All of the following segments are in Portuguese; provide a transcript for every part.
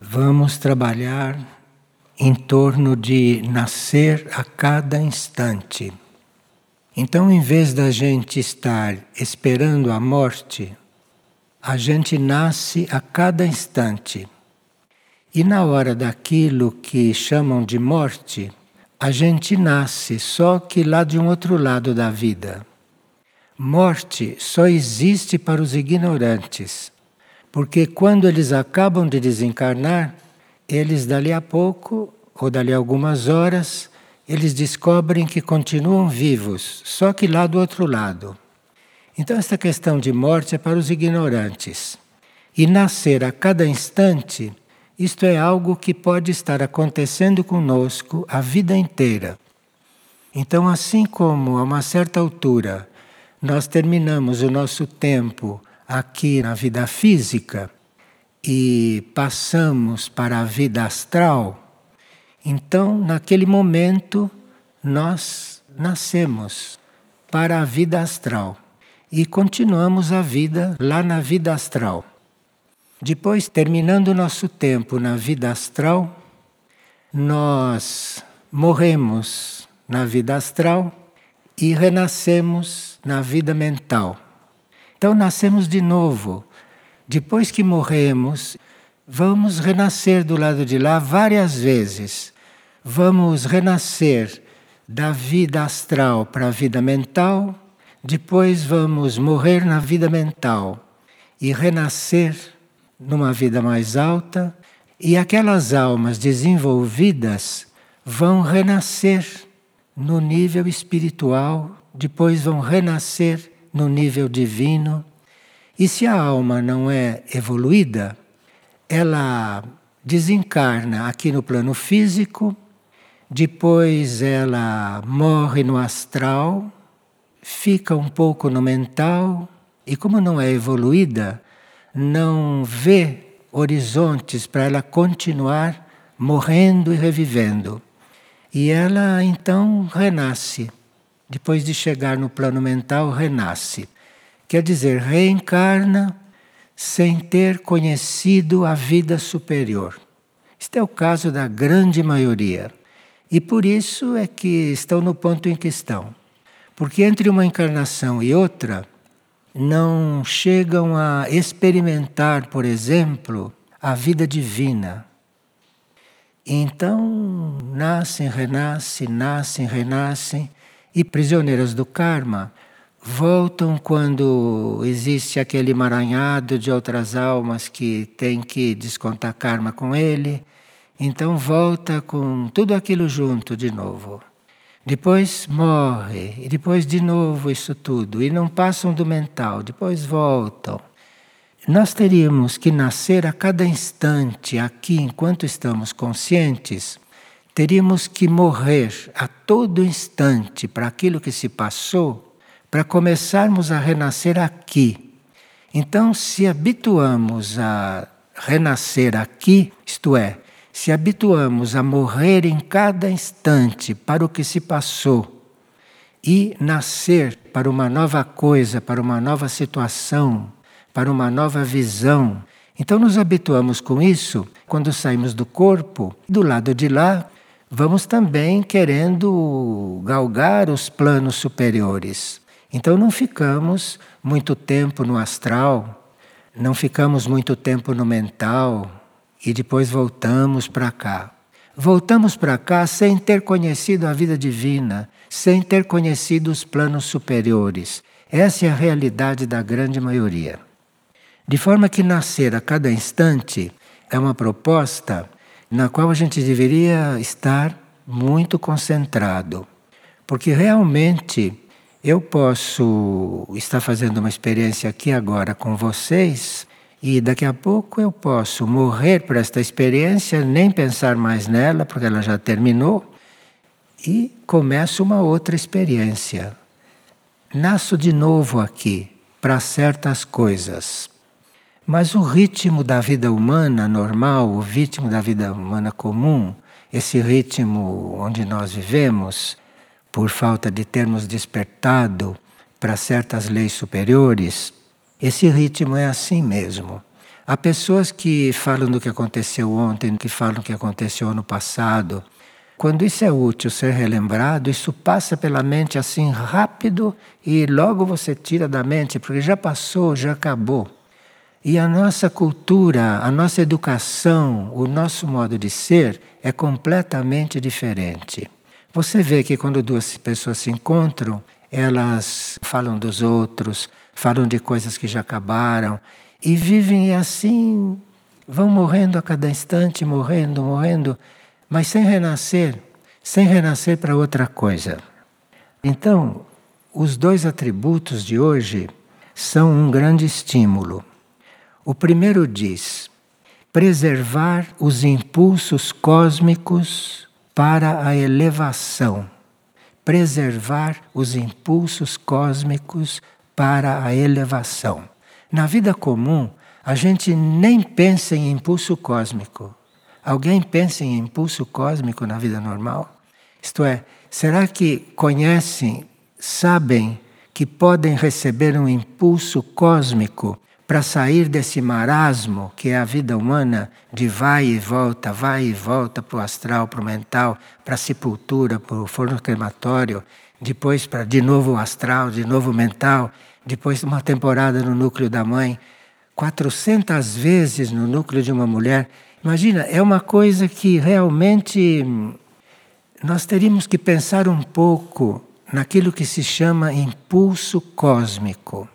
Vamos trabalhar em torno de nascer a cada instante. Então, em vez da gente estar esperando a morte, a gente nasce a cada instante. E na hora daquilo que chamam de morte, a gente nasce, só que lá de um outro lado da vida. Morte só existe para os ignorantes, porque quando eles acabam de desencarnar, eles dali a pouco, ou dali a algumas horas, eles descobrem que continuam vivos, só que lá do outro lado. Então esta questão de morte é para os ignorantes. E nascer a cada instante, isto é algo que pode estar acontecendo conosco a vida inteira. Então, assim como a uma certa altura nós terminamos o nosso tempo aqui na vida física e passamos para a vida astral, então naquele momento nós nascemos para a vida astral e continuamos a vida lá na vida astral. Depois, terminando o nosso tempo na vida astral, nós morremos na vida astral e renascemos na vida mental. Então nascemos de novo. Depois que morremos, vamos renascer do lado de lá várias vezes. Vamos renascer da vida astral para a vida mental, depois vamos morrer na vida mental e renascer numa vida mais alta, e aquelas almas desenvolvidas vão renascer no nível espiritual, depois vão renascer no nível divino. E se a alma não é evoluída, ela desencarna aqui no plano físico, depois ela morre no astral, fica um pouco no mental, e como não é evoluída, não vê horizontes para ela continuar morrendo e revivendo. E ela então renasce. Depois de chegar no plano mental, renasce. Quer dizer, reencarna sem ter conhecido a vida superior. Este é o caso da grande maioria. E por isso é que estão no ponto em que estão. Porque entre uma encarnação e outra, não chegam a experimentar, por exemplo, a vida divina. Então, nascem, renascem, e prisioneiras do karma voltam quando existe aquele emaranhado de outras almas que tem que descontar karma com ele. Então volta com tudo aquilo junto de novo. Depois morre, e depois de novo isso tudo, e não passam do mental, depois voltam. Nós teríamos que nascer a cada instante aqui, enquanto estamos conscientes, teríamos que morrer a todo instante para aquilo que se passou, para começarmos a renascer aqui. Então, se habituamos a renascer aqui, isto é, se habituamos a morrer em cada instante para o que se passou e nascer para uma nova coisa, para uma nova situação, para uma nova visão. Então nos habituamos com isso, quando saímos do corpo, do lado de lá, vamos também querendo galgar os planos superiores. Então não ficamos muito tempo no astral, não ficamos muito tempo no mental, e depois voltamos para cá. Voltamos para cá sem ter conhecido a vida divina, sem ter conhecido os planos superiores. Essa é a realidade da grande maioria. De forma que nascer a cada instante é uma proposta na qual a gente deveria estar muito concentrado. Porque realmente eu posso estar fazendo uma experiência aqui agora com vocês, e daqui a pouco eu posso morrer por esta experiência, nem pensar mais nela, porque ela já terminou, e começo uma outra experiência. Nasço de novo aqui, para certas coisas. Mas o ritmo da vida humana normal, o ritmo da vida humana comum, esse ritmo onde nós vivemos, por falta de termos despertado para certas leis superiores, esse ritmo é assim mesmo. Há pessoas que falam do que aconteceu ontem, que falam do que aconteceu ano passado. Quando isso é útil ser relembrado, isso passa pela mente assim rápido e logo você tira da mente, porque já passou, já acabou. E a nossa cultura, a nossa educação, o nosso modo de ser é completamente diferente. Você vê que quando duas pessoas se encontram, elas falam dos outros, falam de coisas que já acabaram e vivem assim, vão morrendo a cada instante, morrendo, mas sem renascer para outra coisa. Então, os dois atributos de hoje são um grande estímulo. O primeiro diz: preservar os impulsos cósmicos para a elevação. Preservar os impulsos cósmicos para a elevação. Na vida comum, a gente nem pensa em impulso cósmico. Alguém pensa em impulso cósmico na vida normal? Isto é, será que conhecem, sabem que podem receber um impulso cósmico para sair desse marasmo que é a vida humana, de vai e volta para o astral, para o mental, para a sepultura, para o forno crematório, depois para de novo o astral, de novo o mental, depois uma temporada no núcleo da mãe, 400 vezes no núcleo de uma mulher. Imagina, é uma coisa que realmente nós teríamos que pensar um pouco naquilo que se chama impulso cósmico.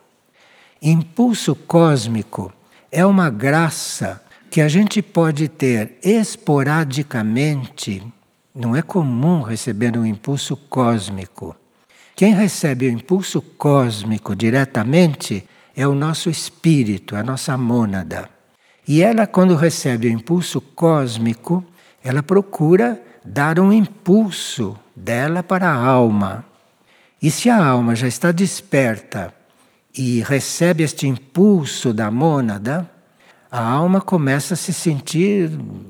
Impulso cósmico é uma graça que a gente pode ter esporadicamente. Não é comum receber um impulso cósmico. Quem recebe o impulso cósmico diretamente é o nosso espírito, a nossa mônada. E ela, quando recebe o impulso cósmico, ela procura dar um impulso dela para a alma. E se a alma já está desperta e recebe este impulso da mônada, a alma começa a se sentir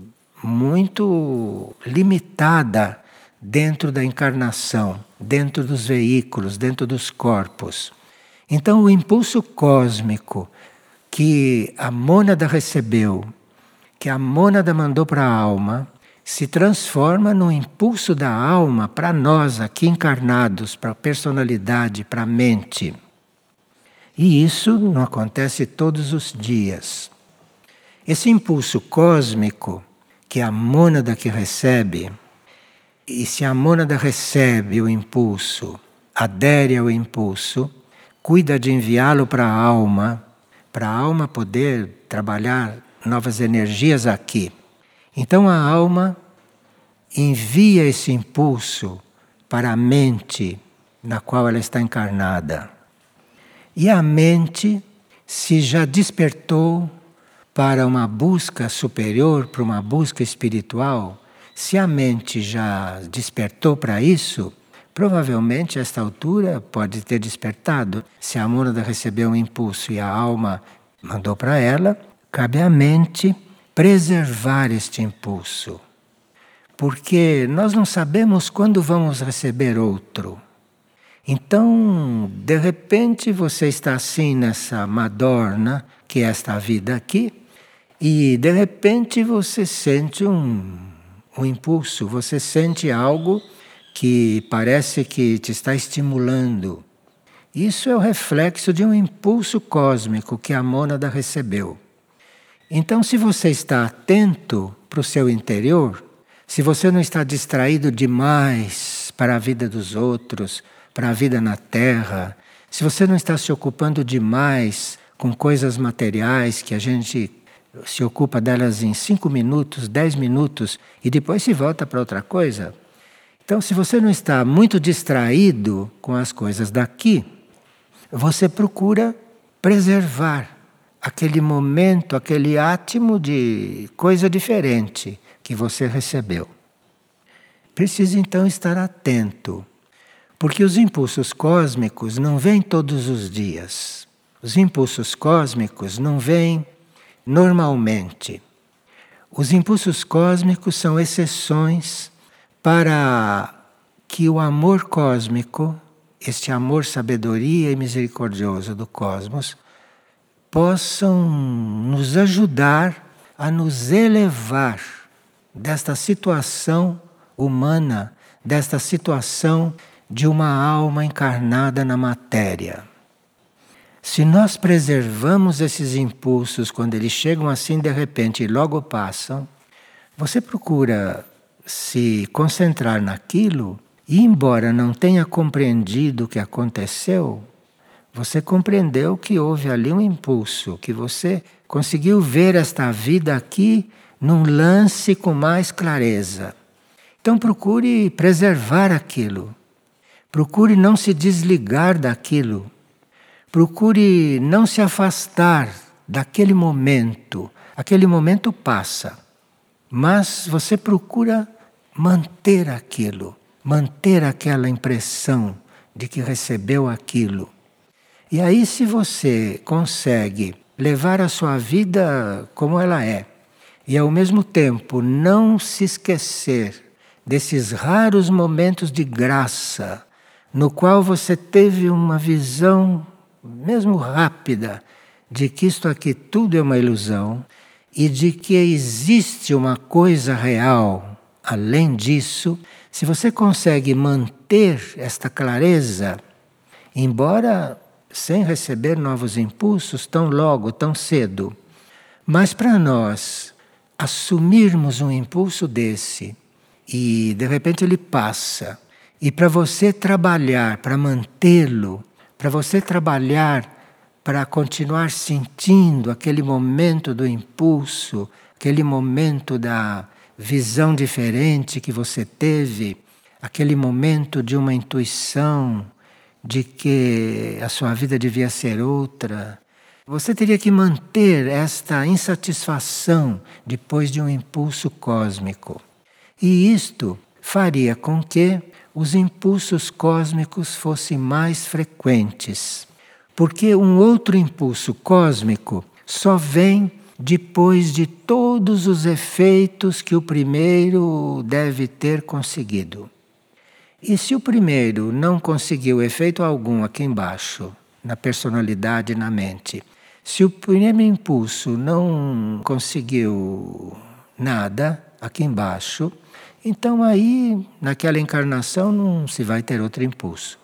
muito limitada dentro da encarnação, dentro dos veículos, dentro dos corpos. Então, o impulso cósmico que a mônada recebeu, que a mônada mandou para a alma, se transforma no impulso da alma para nós aqui encarnados, para a personalidade, para a mente. E isso não acontece todos os dias. Esse impulso cósmico, que é a mônada que recebe, e se a mônada recebe o impulso, adere ao impulso, cuida de enviá-lo para a alma poder trabalhar novas energias aqui. Então a alma envia esse impulso para a mente na qual ela está encarnada. E a mente, se já despertou para uma busca superior, para uma busca espiritual, se a mente já despertou para isso, provavelmente a esta altura pode ter despertado. Se a mônada recebeu um impulso e a alma mandou para ela, cabe à mente preservar este impulso. Porque nós não sabemos quando vamos receber outro. Então, de repente, você está assim nessa madorna, que é esta vida aqui, e de repente você sente um impulso, você sente algo que parece que te está estimulando. Isso é o reflexo de um impulso cósmico que a mônada recebeu. Então, se você está atento para o seu interior, se você não está distraído demais para a vida dos outros, para a vida na Terra, se você não está se ocupando demais com coisas materiais que a gente se ocupa delas em 5 minutos, 10 minutos e depois se volta para outra coisa. Então, se você não está muito distraído com as coisas daqui, você procura preservar aquele momento, aquele átimo de coisa diferente que você recebeu. Precisa então estar atento, porque os impulsos cósmicos não vêm todos os dias. Os impulsos cósmicos não vêm normalmente. Os impulsos cósmicos são exceções para que o amor cósmico, este amor sabedoria e misericordioso do cosmos, possam nos ajudar a nos elevar desta situação humana, desta situação de uma alma encarnada na matéria. Se nós preservamos esses impulsos quando eles chegam assim de repente e logo passam, você procura se concentrar naquilo e, embora não tenha compreendido o que aconteceu, você compreendeu que houve ali um impulso, que você conseguiu ver esta vida aqui num lance com mais clareza. Então procure preservar aquilo. Procure não se desligar daquilo. Procure não se afastar daquele momento. Aquele momento passa. Mas você procura manter aquilo, manter aquela impressão de que recebeu aquilo. E aí, se você consegue levar a sua vida como ela é, e ao mesmo tempo não se esquecer desses raros momentos de graça, no qual você teve uma visão, mesmo rápida, de que isto aqui tudo é uma ilusão, e de que existe uma coisa real além disso, se você consegue manter esta clareza, embora sem receber novos impulsos tão logo, tão cedo, mas para nós assumirmos um impulso desse e de repente ele passa, e para você trabalhar para mantê-lo, para você trabalhar para continuar sentindo aquele momento do impulso, aquele momento da visão diferente que você teve, aquele momento de uma intuição de que a sua vida devia ser outra. Você teria que manter esta insatisfação depois de um impulso cósmico. E isto faria com que os impulsos cósmicos fossem mais frequentes. Porque um outro impulso cósmico só vem depois de todos os efeitos que o primeiro deve ter conseguido. E se o primeiro não conseguiu efeito algum aqui embaixo, na personalidade e na mente, se o primeiro impulso não conseguiu nada aqui embaixo, então aí, naquela encarnação, não se vai ter outro impulso.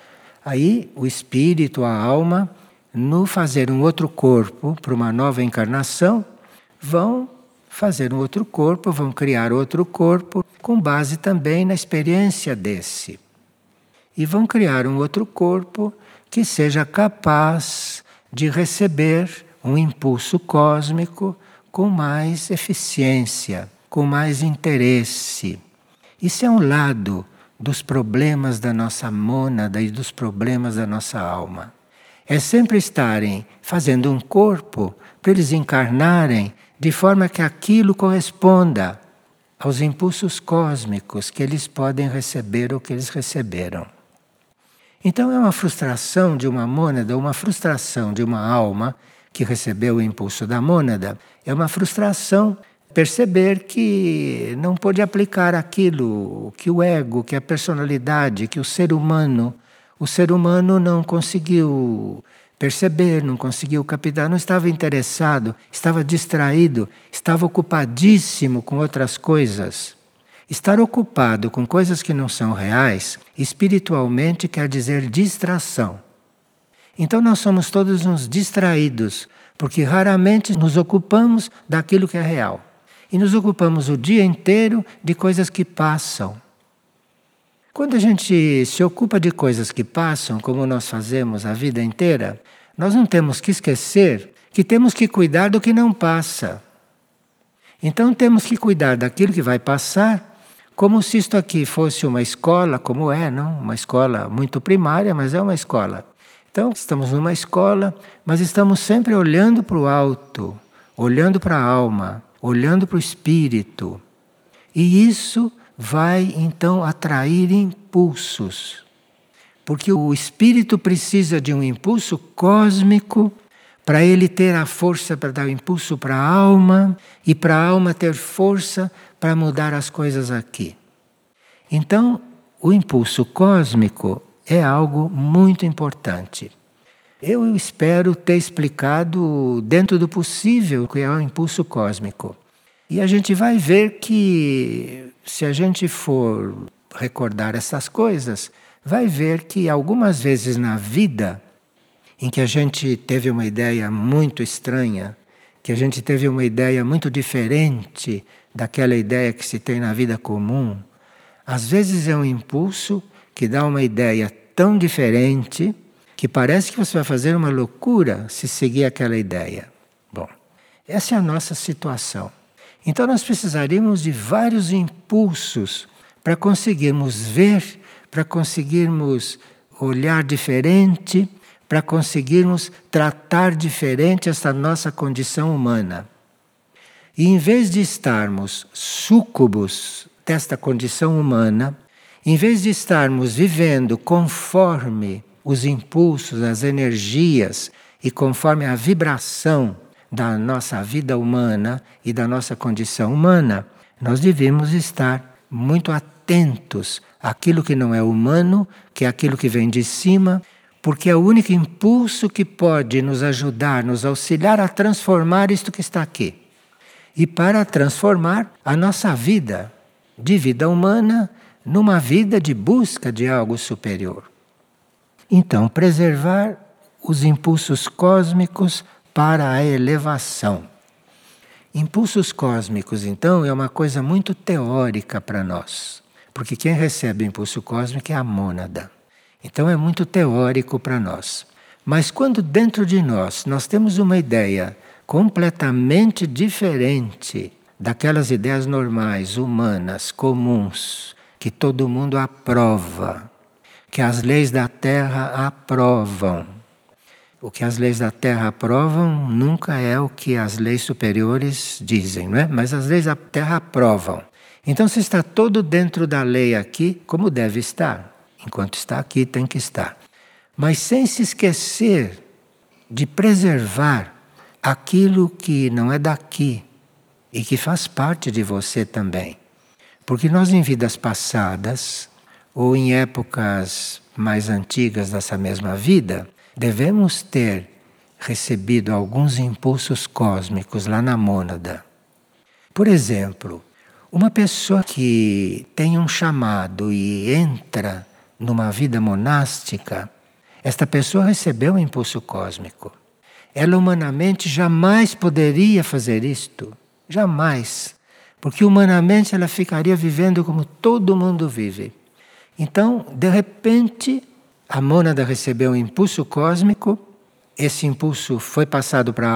Aí o espírito, a alma, no fazer um outro corpo para uma nova encarnação, vão fazer um outro corpo, vão criar outro corpo, com base também na experiência desse. E vão criar um outro corpo que seja capaz de receber um impulso cósmico com mais eficiência, com mais interesse. Isso é um lado dos problemas da nossa mônada e dos problemas da nossa alma. É sempre estarem fazendo um corpo para eles encarnarem de forma que aquilo corresponda aos impulsos cósmicos que eles podem receber ou que eles receberam. Então é uma frustração de uma mônada, uma frustração de uma alma que recebeu o impulso da mônada, é uma frustração perceber que não pôde aplicar aquilo que o ego, que a personalidade, que o ser humano não conseguiu perceber, não conseguiu captar, não estava interessado, estava distraído, estava ocupadíssimo com outras coisas. Estar ocupado com coisas que não são reais, espiritualmente quer dizer distração. Então nós somos todos uns distraídos, porque raramente nos ocupamos daquilo que é real. E nos ocupamos o dia inteiro de coisas que passam. Quando a gente se ocupa de coisas que passam, como nós fazemos a vida inteira, nós não temos que esquecer que temos que cuidar do que não passa. Então temos que cuidar daquilo que vai passar, como se isto aqui fosse uma escola, como é, não? Uma escola muito primária, mas é uma escola. Então estamos numa escola, mas estamos sempre olhando para o alto, olhando para a alma, olhando para o espírito. E isso vai então atrair impulsos. Porque o espírito precisa de um impulso cósmico para ele ter a força para dar o impulso para a alma e para a alma ter força para mudar as coisas aqui. Então, o impulso cósmico é algo muito importante. Eu espero ter explicado dentro do possível o que é o impulso cósmico. E a gente vai ver que, se a gente for recordar essas coisas, vai ver que algumas vezes na vida, em que a gente teve uma ideia muito estranha, que a gente teve uma ideia muito diferente daquela ideia que se tem na vida comum, às vezes é um impulso que dá uma ideia tão diferente que parece que você vai fazer uma loucura se seguir aquela ideia. Bom, essa é a nossa situação. Então nós precisaríamos de vários impulsos para conseguirmos ver, para conseguirmos olhar diferente, para conseguirmos tratar diferente essa nossa condição humana. E em vez de estarmos súcubos desta condição humana, em vez de estarmos vivendo conforme os impulsos, as energias e conforme a vibração da nossa vida humana e da nossa condição humana, nós devemos estar muito atentos àquilo que não é humano, que é aquilo que vem de cima, porque é o único impulso que pode nos ajudar, nos auxiliar a transformar isto que está aqui. E para transformar a nossa vida, de vida humana, numa vida de busca de algo superior. Então, preservar os impulsos cósmicos para a elevação. Impulsos cósmicos, então, é uma coisa muito teórica para nós, porque quem recebe o impulso cósmico é a mônada. Então é muito teórico para nós. Mas quando dentro de nós temos uma ideia completamente diferente daquelas ideias normais, humanas, comuns, que todo mundo aprova, que as leis da Terra aprovam. O que as leis da Terra aprovam nunca é o que as leis superiores dizem, não é? Mas as leis da Terra aprovam. Então, se está todo dentro da lei aqui, como deve estar? Enquanto está aqui, tem que estar. Mas sem se esquecer de preservar aquilo que não é daqui e que faz parte de você também. Porque nós, em vidas passadas, ou em épocas mais antigas dessa mesma vida, devemos ter recebido alguns impulsos cósmicos lá na mônada. Por exemplo, uma pessoa que tem um chamado e entra numa vida monástica, esta pessoa recebeu um impulso cósmico. Ela humanamente jamais poderia fazer isto. Jamais. Porque humanamente ela ficaria vivendo como todo mundo vive. Então, de repente, a mônada recebeu um impulso cósmico, esse impulso foi passado para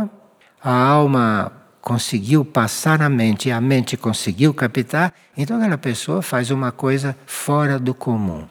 a alma conseguiu passar na mente e a mente conseguiu captar, então aquela pessoa faz uma coisa fora do comum.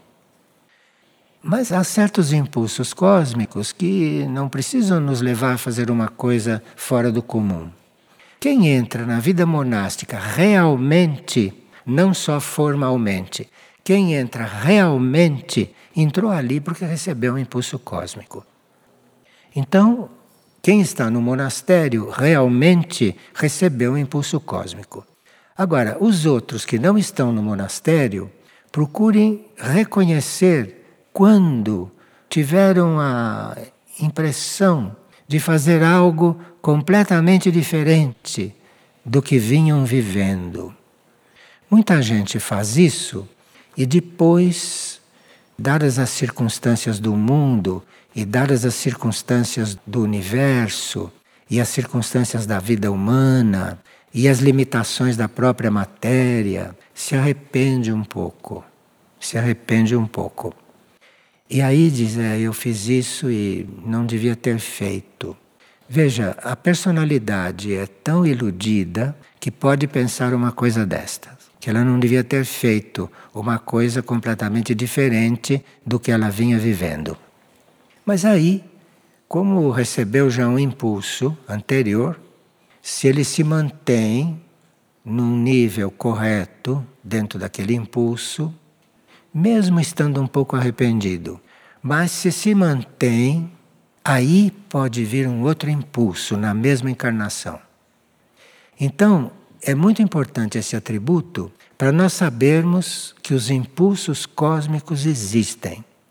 Mas há certos impulsos cósmicos que não precisam nos levar a fazer uma coisa fora do comum. Quem entra na vida monástica realmente, não só formalmente, quem entra realmente entrou ali porque recebeu um impulso cósmico. Então, quem está no monastério realmente recebeu um impulso cósmico. Agora, os outros que não estão no monastério, procurem reconhecer quando tiveram a impressão de fazer algo completamente diferente do que vinham vivendo. Muita gente faz isso e depois, dadas as circunstâncias do mundo e dadas as circunstâncias do universo e as circunstâncias da vida humana e as limitações da própria matéria, se arrepende um pouco. Se arrepende um pouco. E aí diz, eu fiz isso e não devia ter feito. Veja, a personalidade é tão iludida que pode pensar uma coisa desta, que ela não devia ter feito uma coisa completamente diferente do que ela vinha vivendo. Mas aí, como recebeu já um impulso anterior, se ele se mantém num nível correto dentro daquele impulso, mesmo estando um pouco arrependido, mas se mantém, aí pode vir um outro impulso na mesma encarnação. Então, é muito importante esse atributo para nós sabermos que os impulsos cósmicos existem.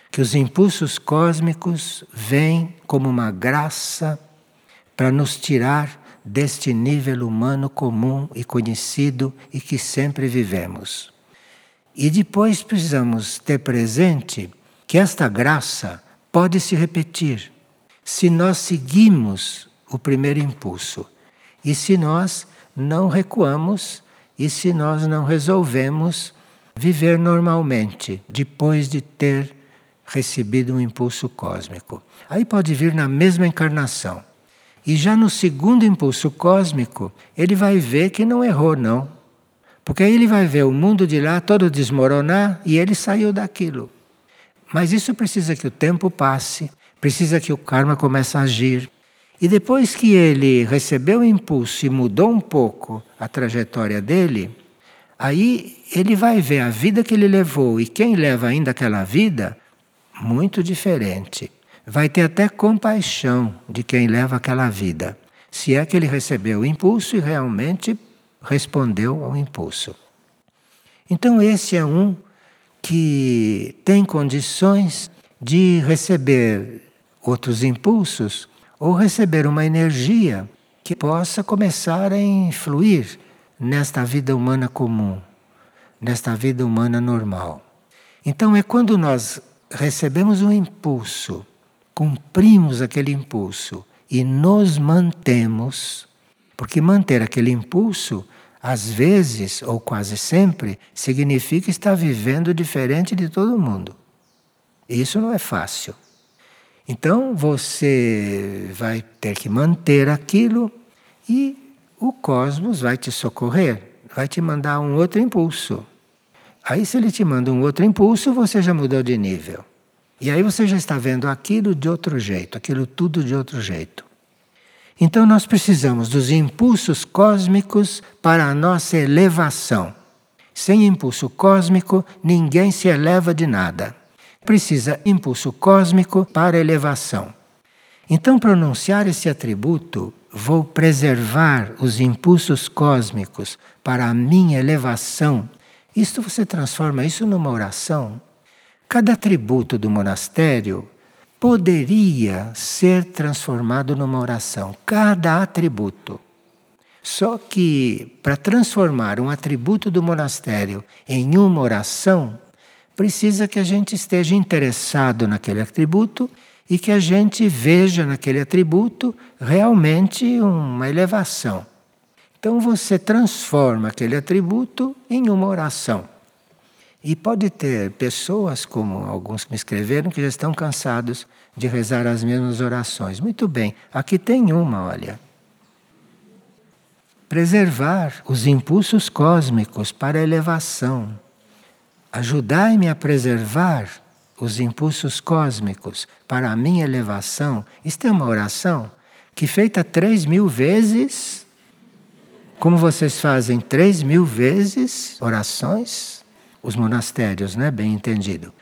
que os impulsos cósmicos vêm como uma graça para nos tirar deste nível humano comum e conhecido e que sempre vivemos. E depois precisamos ter presente que esta graça pode se repetir se nós seguimos o primeiro impulso e se nós não recuamos e se nós não resolvemos viver normalmente depois de ter recebido um impulso cósmico. Aí pode vir na mesma encarnação. E já no segundo impulso cósmico, ele vai ver que não errou, não. Porque aí ele vai ver o mundo de lá todo desmoronar e ele saiu daquilo. Mas isso precisa que o tempo passe, precisa que o karma comece a agir. E depois que ele recebeu o impulso e mudou um pouco a trajetória dele, aí ele vai ver a vida que ele levou e quem leva ainda aquela vida muito diferente. Vai ter até compaixão de quem leva aquela vida, se é que ele recebeu o impulso e realmente respondeu ao impulso. Então esse é um que tem condições de receber outros impulsos ou receber uma energia que possa começar a influir nesta vida humana comum, nesta vida humana normal. Então é quando nós recebemos um impulso, cumprimos aquele impulso e nos mantemos, porque manter aquele impulso, às vezes, ou quase sempre, significa estar vivendo diferente de todo mundo. E isso não é fácil. Então você vai ter que manter aquilo e o cosmos vai te socorrer, vai te mandar um outro impulso. Aí se ele te manda um outro impulso, você já mudou de nível. E aí você já está vendo aquilo de outro jeito, aquilo tudo de outro jeito. Então nós precisamos dos impulsos cósmicos para a nossa elevação. Sem impulso cósmico, ninguém se eleva de nada. Precisa impulso cósmico para a elevação. Então, pronunciar esse atributo, vou preservar os impulsos cósmicos para a minha elevação. Isto você transforma isso numa oração. Cada atributo do monastério poderia ser transformado numa oração. Cada atributo. Só que para transformar um atributo do monastério em uma oração, precisa que a gente esteja interessado naquele atributo e que a gente veja naquele atributo realmente uma elevação. Então você transforma aquele atributo em uma oração. E pode ter pessoas, como alguns que me escreveram, que já estão cansados de rezar as mesmas orações. Muito bem, aqui tem uma, olha. Preservar os impulsos cósmicos para a elevação. Ajudai-me a preservar os impulsos cósmicos para a minha elevação. Isto é uma oração que, feita 3.000 vezes, como vocês fazem 3.000 vezes orações, os monastérios, né? Bem entendido.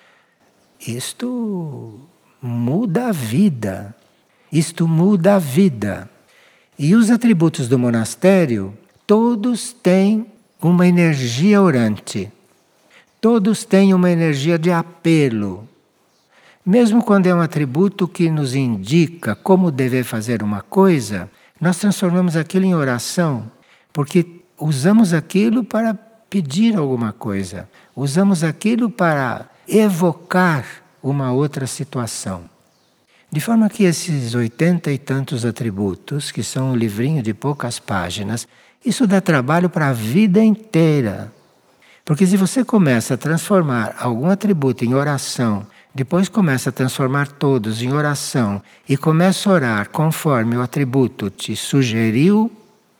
Isto muda a vida. Isto muda a vida. E os atributos do monastério, todos têm uma energia orante. Todos têm uma energia de apelo. Mesmo quando é um atributo que nos indica como dever fazer uma coisa, nós transformamos aquilo em oração, porque usamos aquilo para pedir alguma coisa. Usamos aquilo para evocar uma outra situação. De forma que esses 80 e tantos atributos, que são um livrinho de poucas páginas, isso dá trabalho para a vida inteira. Porque se você começa a transformar algum atributo em oração, depois começa a transformar todos em oração e começa a orar conforme o atributo te sugeriu,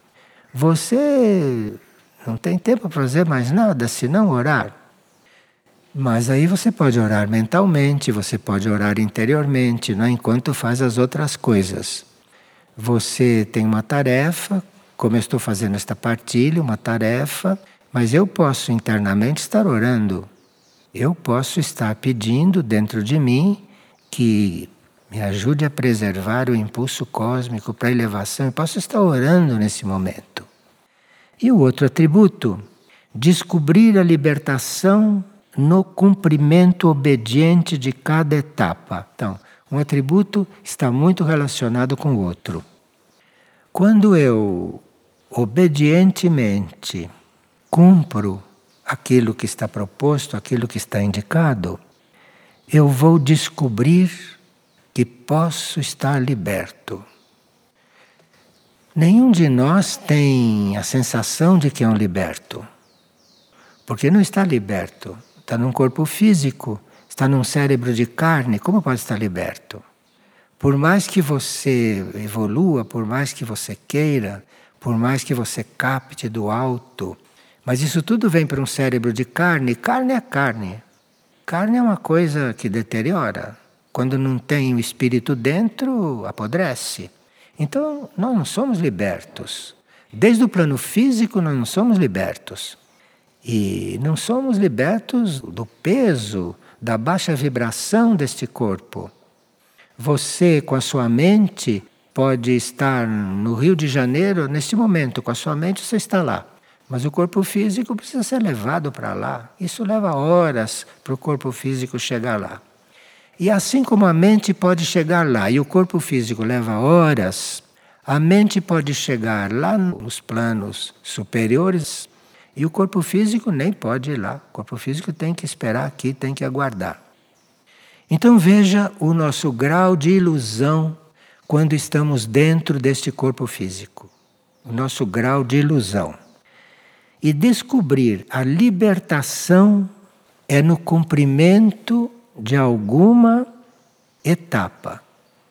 você não tem tempo para fazer mais nada senão orar. Mas aí você pode orar mentalmente, você pode orar interiormente, não é? Enquanto faz as outras coisas. Você tem uma tarefa, como eu estou fazendo esta partilha, uma tarefa, mas eu posso internamente estar orando. Eu posso estar pedindo dentro de mim que me ajude a preservar o impulso cósmico para a elevação. Eu posso estar orando nesse momento. E o outro atributo, descobrir a libertação no cumprimento obediente de cada etapa. Então, um atributo está muito relacionado com o outro. Quando eu obedientemente cumpro aquilo que está proposto, aquilo que está indicado, eu vou descobrir que posso estar liberto. Nenhum de nós tem a sensação de que é um liberto, porque não está liberto. Está num corpo físico, está num cérebro de carne, como pode estar liberto? Por mais que você evolua, por mais que você queira, por mais que você capte do alto, mas isso tudo vem para um cérebro de carne. Carne é carne. Carne é uma coisa que deteriora. Quando não tem o espírito dentro, apodrece. Então, nós não somos libertos. Desde o plano físico, nós não somos libertos. E não somos libertos do peso, da baixa vibração deste corpo. Você, com a sua mente, pode estar no Rio de Janeiro, neste momento, com a sua mente você está lá. Mas o corpo físico precisa ser levado para lá. Isso leva horas para o corpo físico chegar lá. E assim como a mente pode chegar lá e o corpo físico leva horas, a mente pode chegar lá nos planos superiores e o corpo físico nem pode ir lá. O corpo físico tem que esperar aqui, tem que aguardar. Então veja o nosso grau de ilusão quando estamos dentro deste corpo físico. O nosso grau de ilusão. E descobrir a libertação é no cumprimento de alguma etapa.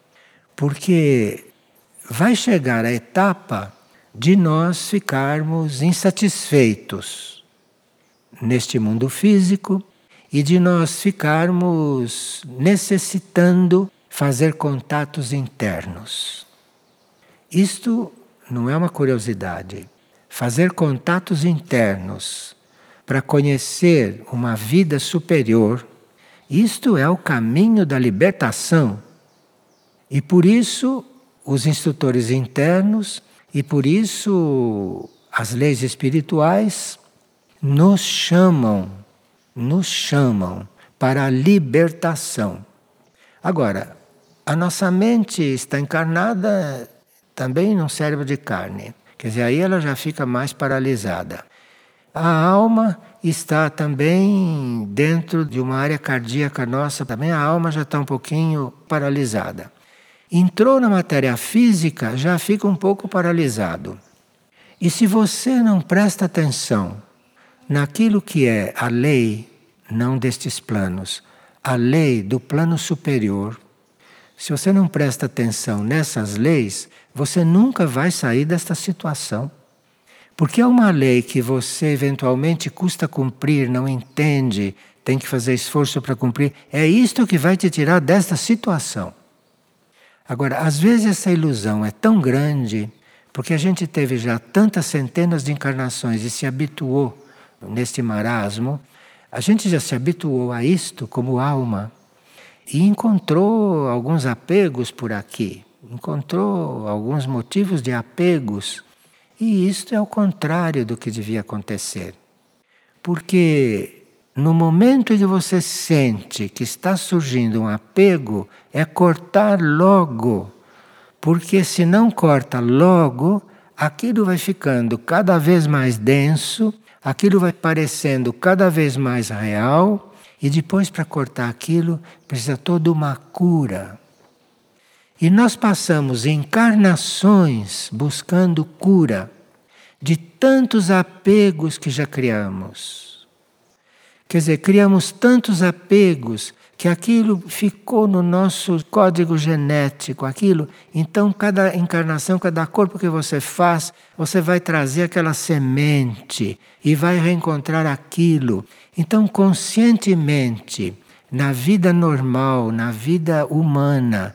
Porque vai chegar a etapa de nós ficarmos insatisfeitos neste mundo físico e de nós ficarmos necessitando fazer contatos internos. Isto não é uma curiosidade. Fazer contatos internos para conhecer uma vida superior, isto é o caminho da libertação. E por isso os instrutores internos e por isso as leis espirituais nos chamam para a libertação. Agora, a nossa mente está encarnada também num cérebro de carne. Quer dizer, aí ela já fica mais paralisada. A alma está também dentro de uma área cardíaca nossa, também a alma já está um pouquinho paralisada. Entrou na matéria física, já fica um pouco paralisado. E se você não presta atenção naquilo que é a lei, não destes planos, a lei do plano superior, se você não presta atenção nessas leis, você nunca vai sair desta situação. Porque é uma lei que você eventualmente custa cumprir, não entende, tem que fazer esforço para cumprir. É isto que vai te tirar desta situação. Agora, às vezes essa ilusão é tão grande, porque a gente teve já tantas centenas de encarnações e se habituou neste marasmo, a gente já se habituou a isto como alma e encontrou alguns apegos por aqui, encontrou alguns motivos de apegos. E isto é o contrário do que devia acontecer. Porque no momento em que você sente que está surgindo um apego, é cortar logo. Porque se não corta logo, aquilo vai ficando cada vez mais denso, aquilo vai parecendo cada vez mais real, e depois para cortar aquilo precisa toda uma cura. E nós passamos encarnações buscando cura de tantos apegos que já criamos. Quer dizer, criamos tantos apegos que aquilo ficou no nosso código genético, aquilo. Então, cada encarnação, cada corpo que você faz, você vai trazer aquela semente e vai reencontrar aquilo. Então, conscientemente, na vida normal, na vida humana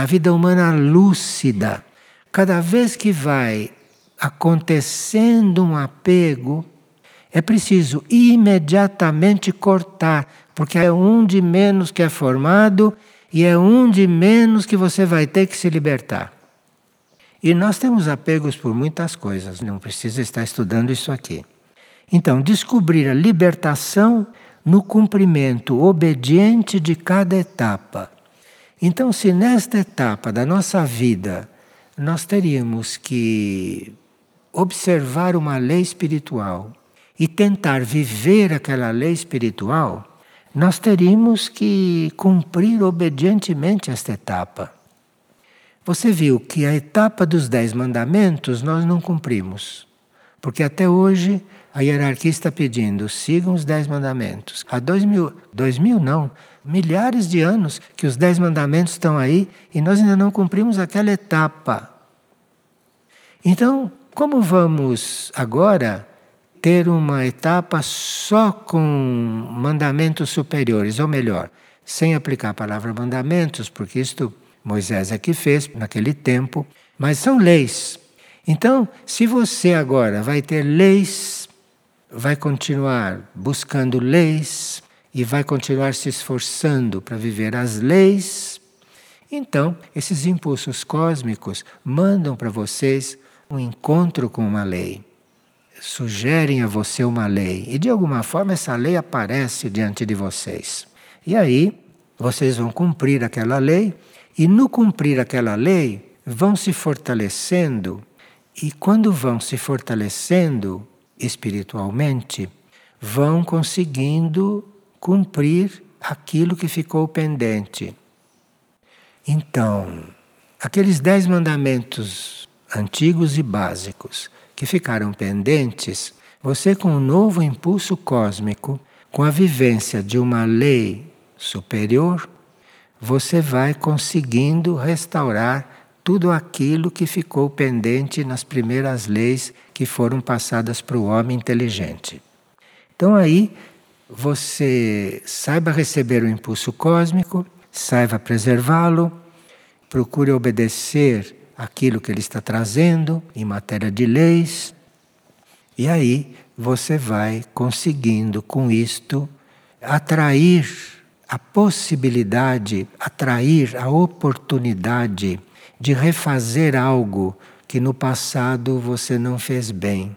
lúcida, cada vez que vai acontecendo um apego, é preciso imediatamente cortar, porque é um de menos que é formado e é um de menos que você vai ter que se libertar. E nós temos apegos por muitas coisas, não precisa estar estudando isso aqui. Então, descobrir a libertação no cumprimento obediente de cada etapa. Então, se nesta etapa da nossa vida nós teríamos que observar uma lei espiritual e tentar viver aquela lei espiritual, nós teríamos que cumprir obedientemente esta etapa. Você viu que a etapa dos 10 mandamentos nós não cumprimos, porque até hoje a hierarquia está pedindo, sigam os 10 mandamentos. Há 2000 não, milhares de anos que os 10 mandamentos estão aí e nós ainda não cumprimos aquela etapa. Então, como vamos agora ter uma etapa só com mandamentos superiores, ou melhor, sem aplicar a palavra mandamentos, porque isto Moisés é que fez naquele tempo, mas são leis. Então, se você agora vai ter leis, vai continuar buscando leis e vai continuar se esforçando para viver as leis, então esses impulsos cósmicos mandam para vocês um encontro com uma lei. Sugerem a você uma lei e de alguma forma essa lei aparece diante de vocês. E aí vocês vão cumprir aquela lei e no cumprir aquela lei vão se fortalecendo e quando vão se fortalecendo espiritualmente vão conseguindo cumprir aquilo que ficou pendente. Então, aqueles 10 mandamentos antigos e básicos que ficaram pendentes, você com um novo impulso cósmico, com a vivência de uma lei superior, você vai conseguindo restaurar tudo aquilo que ficou pendente nas primeiras leis que foram passadas para o homem inteligente. Então aí você saiba receber o impulso cósmico, saiba preservá-lo, procure obedecer aquilo que ele está trazendo em matéria de leis, e aí você vai conseguindo com isto atrair a possibilidade, atrair a oportunidade de refazer algo que no passado você não fez bem.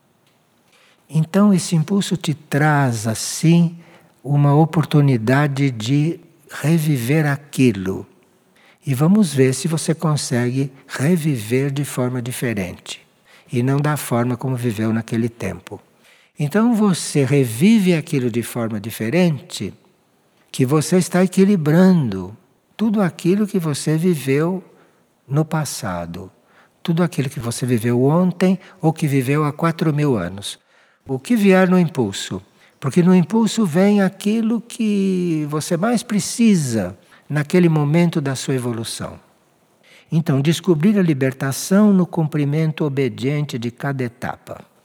Então esse impulso te traz assim uma oportunidade de reviver aquilo. E vamos ver se você consegue reviver de forma diferente. E não da forma como viveu naquele tempo. Então você revive aquilo de forma diferente, que você está equilibrando tudo aquilo que você viveu no passado. Tudo aquilo que você viveu ontem ou que viveu há 4.000 anos. O que vier no impulso. Porque no impulso vem aquilo que você mais precisa naquele momento da sua evolução. Então, descobrir a libertação no cumprimento obediente de cada etapa.